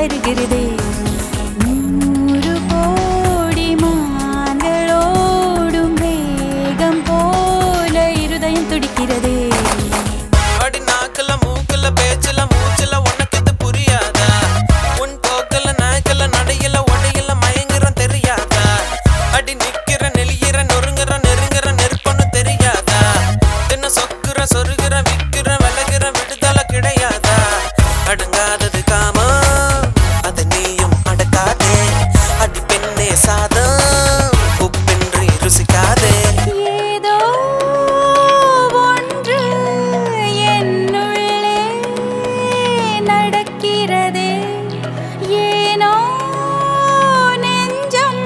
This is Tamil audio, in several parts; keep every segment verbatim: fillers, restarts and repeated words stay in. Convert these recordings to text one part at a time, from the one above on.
வருகிறதே நூறு கோடி மான்களோடும் வேகம் போல இருதயம் துடிக்கிறதே அடி நாக்குல மூக்குல பேச்சுல மூச்சுல உனக்கு இது புரியாதா உன் போக்கல நாய்க்கல நடையில உடையில மயங்குறன் தெரியாதா அடி நிக்கிற நெளியிற நொறுங்குற நெருங்குற நெருப்பன்னு தெரியாதா தின்ன சொக்குற சொருகிற விக்கிற விலகிற விடுதலை கிடையாதா அடங்காதது காமா அது நீயும் அடக்காதே அடி பெண்ணே சாதம் உப்பின்றி ருசிக்காதே ஏதோ ஒன்று என்னுள்ளே நடக்கிறதே ஏனோ நெஞ்சம்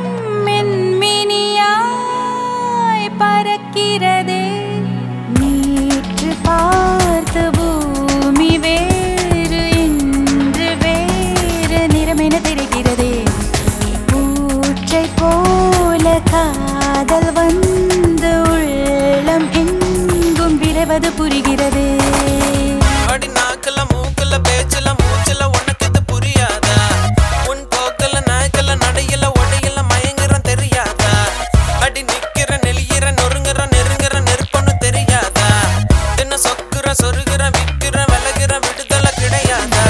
மென்மினியாய் பறக்கிறதே நேற்று பார்த்த பூமி வேறு இன்று வேறு நிறமென தெரிகிறதே பூச்சை போல காதல் வந்து உள்ளம் எங்கும் விரைவது புரிகிறதே அடி நாக்குல மூக்குல பேச்சுல மூச்சுல உனக்கு இது புரியாதா உன் போக்கல நாய்க்கல நடையில உடையில மயங்குறன் தெரியாதா அடி நிக்கிற நெளியிற நொறுங்குற நெருங்குற நெருப்பன்னு தெரியாதா தின்ன சொக்குற சொருகிற விக்கிற விலகிற விடுதலை கிடையாதா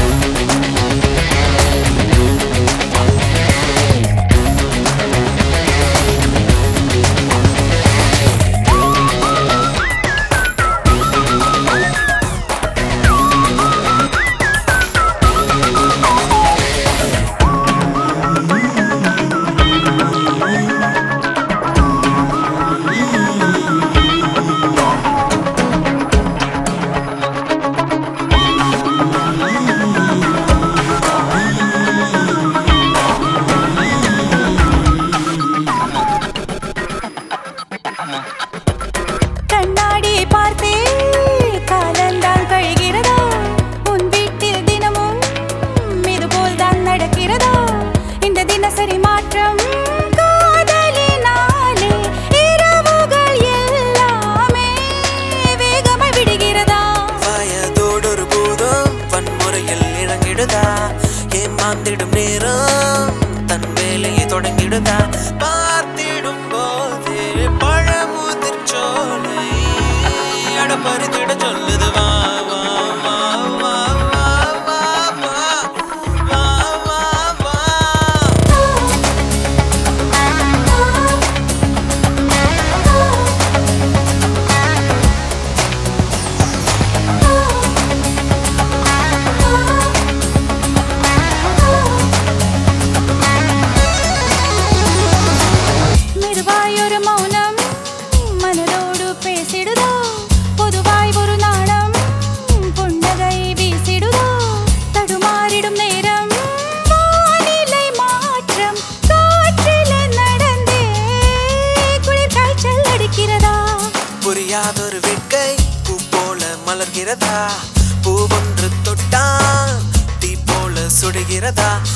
கண்ணாடி பார்த்தே காலந்தான் கழிகிறதா உன் வீட்டில் தினமும் இதுபோல் தான் நடக்கிறதா இந்த தினசரி மாற்றம் காதலினாலே இரவுகள் எல்லாமே வேகமாய் விடுகிறதா வயதோடொரு பூதம் வன்முறையில் இறங்கிடுதா ஏமாந்திடும் நேரம் தன் வேலையை தொடங்கிடுதா பார்த்திடும் போதே பழமுதிர் சோலை அடப்பறித்திட சொல்லுது வா வா வா வா வா வா வா வா வா வா மெதுவாய் ஒரு மௌனம் மனதோடு பேசிடுதோ பொதுவாய் ஒரு நாணம் புன்னகை வீசிடுதோ தடுமாறிடும் நேரம் வானிலை மாற்றம் காற்றில நடந்தே குளிர் காய்ச்சல் அடிக்கிறதா புரியாதொரு வேட்கை பூ போல மலர்கிறதா பூவொன்று தொட்டா தீ போல சுடுகிறதா